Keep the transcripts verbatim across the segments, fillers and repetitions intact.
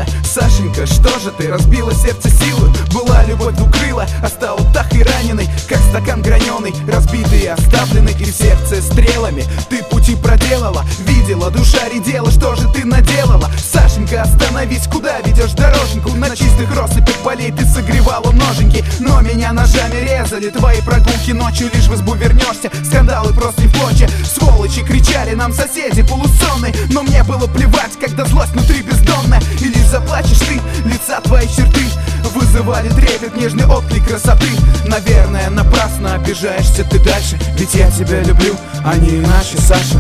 милая. Сашенька, что же ты разбила сердце силы? Была любовь двукрыла, а стала птахой раненой, как стакан граненый, разбитый и оставленный, и в сердце стрелами ты пути проделала. Видела, душа редела, что же ты наделала? Сашенька, остановись, куда ведешь дороженьку? На чистых россыпях полей ты согревала ноженьки, но меня ножами резали. Твои прогулки ночью, лишь в избу вернешься, скандалы просто в плоче. Сволочи кричали нам соседи полусонные, но мне было плевать, когда злость внутри бездонная. И лишь заплачешь ты, лица твои черты вызывали трепет, нежный отклик красоты. Наверное, напрасно обижаешься ты дальше, ведь я тебя люблю, а не иначе, Саша.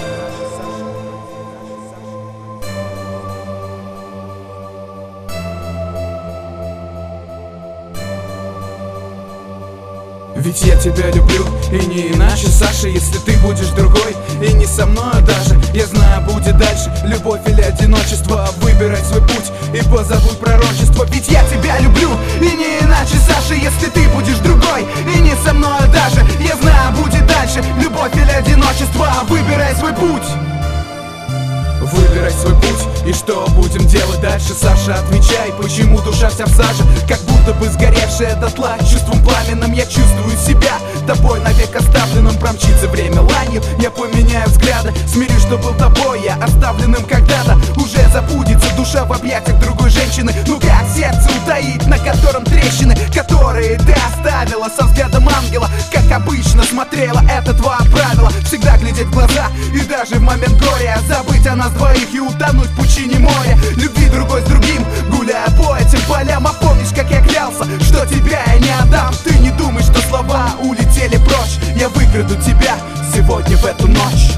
Ведь я тебя люблю, и не иначе, Саша. Если ты будешь другой, и не со мною даже, я знаю, будет дальше любовь или одиночество. Выбирай свой путь и позабудь пророчество. Ведь я тебя люблю, и не иначе, Саша. Если ты будешь другой, и не со мною даже, я знаю, будет дальше любовь или одиночество. Выбирай свой путь. Выбирай свой путь, и что будем делать дальше, Саша? Отвечай, почему душа вся в саже, как будто бы сгоревшая дотла. Чувством пламенным я чувствую себя тобой навек оставленным. Промчится время ланью, я поменяю взгляды, смирюсь, что был тобой я оставленным когда-то. Уже забудется душа в объятиях другой женщины. Ну как сердце утаить, на котором трещины, которые ты оставила со взглядом ангела? Как обычно смотрела, это два правила: всегда глядеть в глаза, и даже в момент горя забыть о нас двоих и утонуть в пучине моря. Любви другой с другим, гуляя по этим полям. А помнишь, как я клялся, что тебя я не отдам? Ты не думай, что слова улетели прочь, я выкраду тебя сегодня в эту ночь.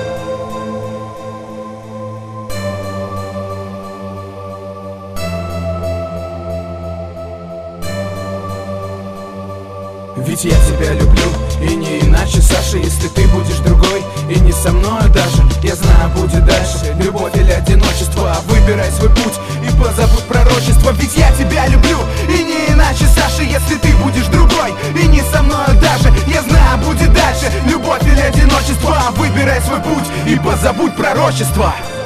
Ведь я тебя люблю, и не иначе, Саша. Если ты будешь другой, и не со мною даже, я знаю, будет дальше любовь или одиночество. Выбирай свой путь и позабудь пророчество. Ведь я тебя люблю, и не иначе, Саша. Если ты будешь другой, и не со мною даже, я знаю, будет дальше любовь или одиночество. Выбирай свой путь и позабудь пророчество.